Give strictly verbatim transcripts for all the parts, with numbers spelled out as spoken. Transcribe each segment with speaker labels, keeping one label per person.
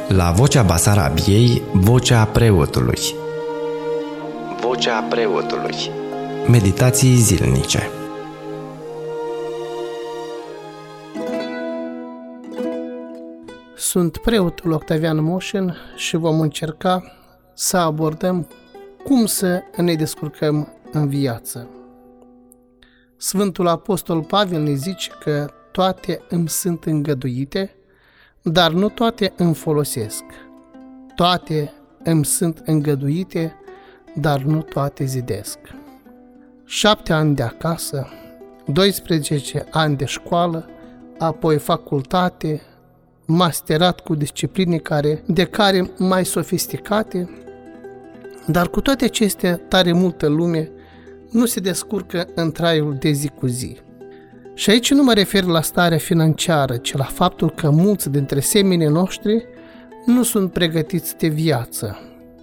Speaker 1: La Vocea Basarabiei, Vocea Preotului. Vocea Preotului. Meditații zilnice.
Speaker 2: Sunt preotul Octavian Moșin și vom încerca să abordăm cum să ne descurcăm în viață. Sfântul Apostol Pavel ne zice că toate îmi sunt îngăduite, dar nu toate îmi folosesc. Toate îmi sunt îngăduite, dar nu toate zidesc. Șapte ani de acasă, doisprezece ani de școală, apoi facultate, masterat cu discipline care, de care mai sofisticate, dar cu toate acestea, tare multă lume nu se descurcă în traiul de zi cu zi. Și aici nu mă refer la starea financiară, ci la faptul că mulți dintre semenii noștri nu sunt pregătiți de viață.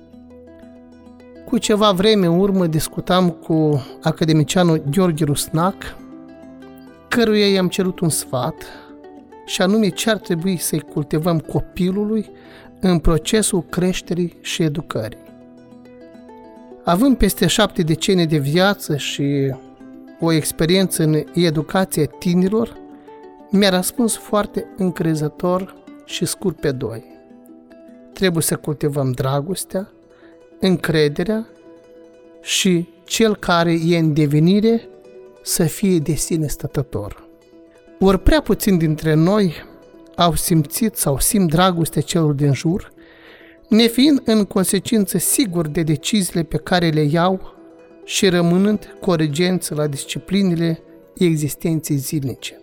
Speaker 2: Cu ceva vreme în urmă discutam cu academicianul Gheorghe Rusnac, căruia i-am cerut un sfat, și anume ce ar trebui să-i cultivăm copilului în procesul creșterii și educării. Având peste șapte decenii de viață și o experiență în educația tinerilor, mi-a răspuns foarte încrezător și scurt pe doi. Trebuie să cultivăm dragostea, încrederea și cel care e în devenire să fie de sine stătător. Ori prea puțini dintre noi au simțit sau simt dragostea celor din jur, nefiind în consecință siguri de deciziile pe care le iau și rămânând coregenți la disciplinele existenței zilnice.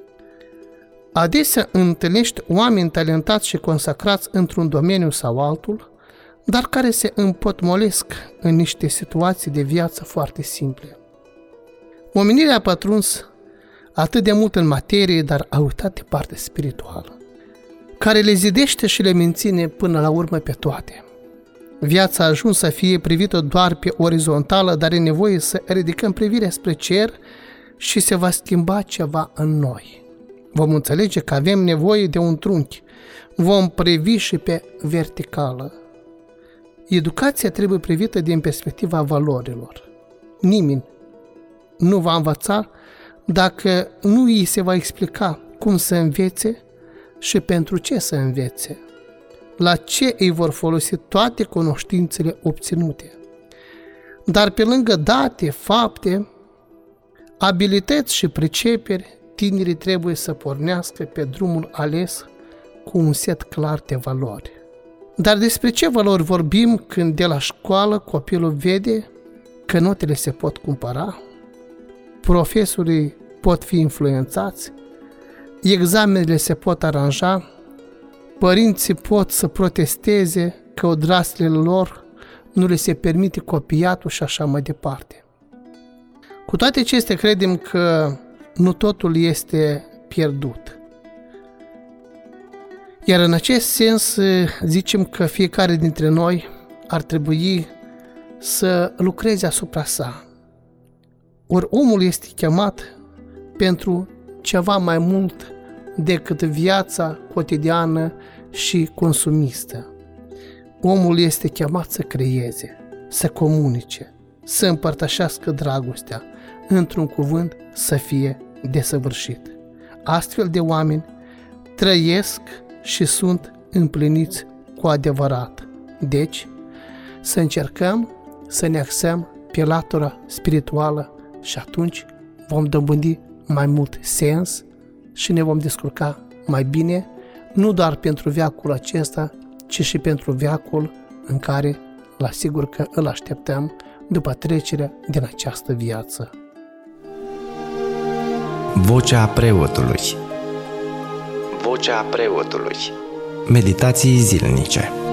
Speaker 2: Adesea întâlnești oameni talentați și consacrați într-un domeniu sau altul, dar care se împotmolesc în niște situații de viață foarte simple. Omenirea a pătruns atât de mult în materie, dar a uitat de partea spirituală, care le zidește și le menține până la urmă pe toate. Viața a ajuns să fie privită doar pe orizontală, dar e nevoie să ridicăm privirea spre cer și se va schimba ceva în noi. Vom înțelege că avem nevoie de un trunchi. Vom privi și pe verticală. Educația trebuie privită din perspectiva valorilor. Nimeni nu va învăța dacă nu îi se va explica cum să învețe și pentru ce să învețe, la ce îi vor folosi toate cunoștințele obținute. Dar pe lângă date, fapte, abilități și priceperi, tinerii trebuie să pornească pe drumul ales cu un set clar de valori. Dar despre ce valori vorbim când de la școală copilul vede că notele se pot cumpăra, profesorii pot fi influențați, examenele se pot aranja, părinții pot să protesteze că odraslele lor nu le se permite copiatul și așa mai departe. Cu toate acestea, credem că nu totul este pierdut. Iar în acest sens zicem că fiecare dintre noi ar trebui să lucreze asupra sa. Ori omul este chemat pentru ceva mai mult decât viața cotidiană și consumistă. Omul este chemat să creeze, să comunice, să împărtășească dragostea, într-un cuvânt să fie desăvârșit. Astfel de oameni trăiesc și sunt împliniți cu adevărat. Deci, să încercăm să ne axăm pe latura spirituală și atunci vom dobândi mai mult sens și ne vom descurca mai bine, nu doar pentru veacul acesta, ci și pentru veacul în care, la sigur că îl așteptăm după trecerea din această viață.
Speaker 1: Vocea Preotului. Vocea Preotului. Meditații zilnice.